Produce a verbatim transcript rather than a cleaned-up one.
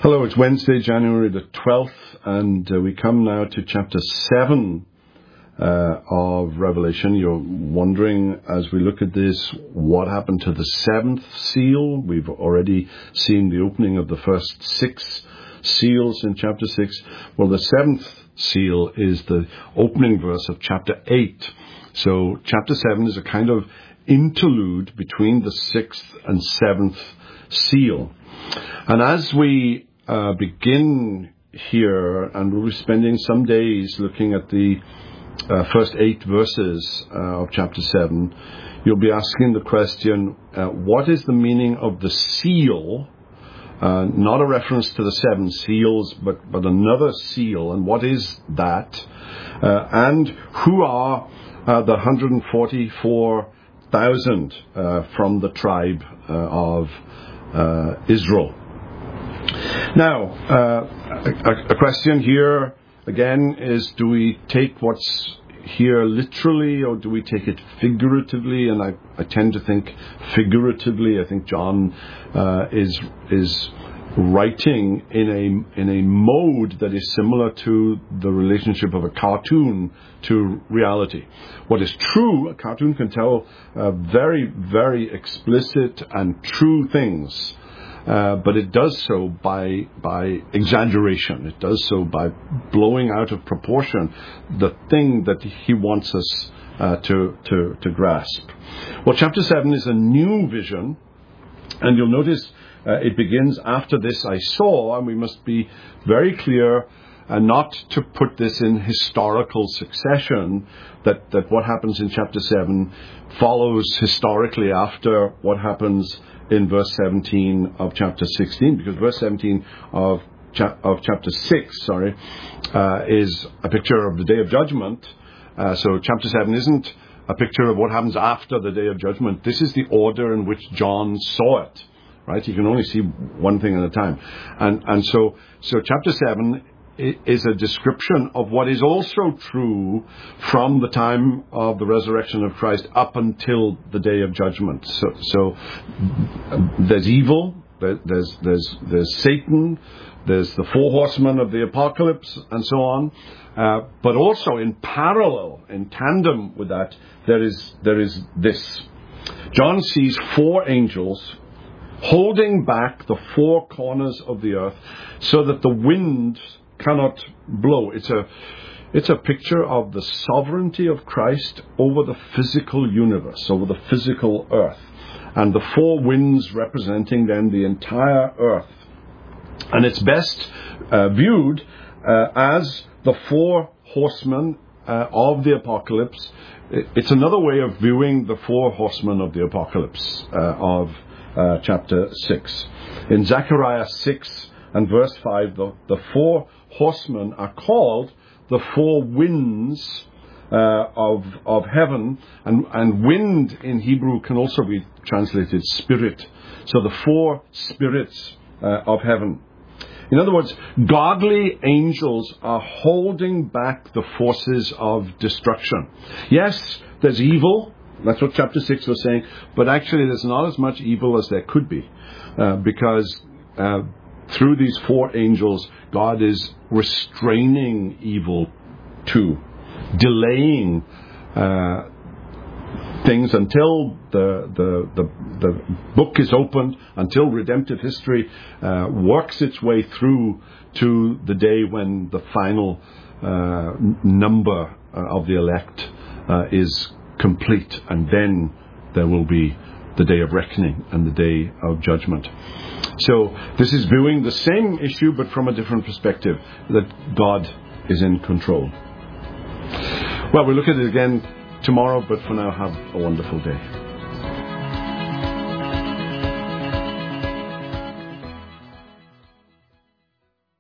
Hello, it's Wednesday, January the twelfth, and uh, we come now to chapter seven uh, of Revelation. You're wondering, as we look at this, what happened to the seventh seal? We've already seen the opening of the first six seals in chapter six. Well, the seventh seal is the opening verse of chapter eight. So chapter seven is a kind of interlude between the sixth and seventh seal. And as we uh, begin here, and we'll be spending some days looking at the uh, first eight verses uh, of chapter seven, you'll be asking the question, uh, what is the meaning of the seal? Uh, not a reference to the seven seals, but, but another seal, and what is that? Uh, and who are uh, the one hundred forty-four thousand uh, from the tribe uh, of uh, Israel? Now, uh, a, a question here again is, do we take what's here literally, or do we take it figuratively? And I, I tend to think figuratively. I think John uh, is is writing in a in a mode that is similar to the relationship of a cartoon to reality. What is true, a cartoon can tell uh, very, very explicit and true things. Uh, but it does so by by exaggeration. It does so by blowing out of proportion the thing that he wants us uh, to, to to grasp. Well, chapter seven is a new vision, and you'll notice uh, it begins after this I saw, and we must be very clear uh, not to put this in historical succession, that, that what happens in chapter seven follows historically after what happens in verse seventeen of chapter sixteen, because verse seventeen of cha- of chapter six, sorry, uh, is a picture of the day of judgment. Uh, so chapter seven isn't a picture of what happens after the day of judgment. This is the order in which John saw it, right? You can only see one thing at a time, and and so so chapter seven is a description of what is also true from the time of the resurrection of Christ up until the day of judgment. So, so there's evil, there's there's there's Satan, there's the four horsemen of the apocalypse, and so on. Uh, but also in parallel, in tandem with that, there is there is this. John sees four angels holding back the four corners of the earth so that the wind cannot blow. It's a it's a picture of the sovereignty of Christ over the physical universe, over the physical earth, and the four winds representing then the entire earth. And it's best uh, viewed uh, as the four horsemen uh, of the apocalypse. It's another way of viewing the four horsemen of the apocalypse uh, of uh, chapter six. In Zechariah six and verse five, the, the four horsemen are called the four winds uh, of of heaven, and, and wind in Hebrew can also be translated spirit. So the four spirits uh, of heaven. In other words, godly angels are holding back the forces of destruction. Yes, there's evil. That's what chapter six was saying. But actually, there's not as much evil as there could be, uh, because uh, through these four angels, God is restraining evil too, delaying uh, things until the, the the the book is opened, until redemptive history uh, works its way through to the day when the final uh, number uh, of the elect uh, is complete, and then there will be the day of reckoning and the day of judgment. So this is viewing the same issue but from a different perspective, that God is in control. Well, we'll look at it again tomorrow, but for now, have a wonderful day.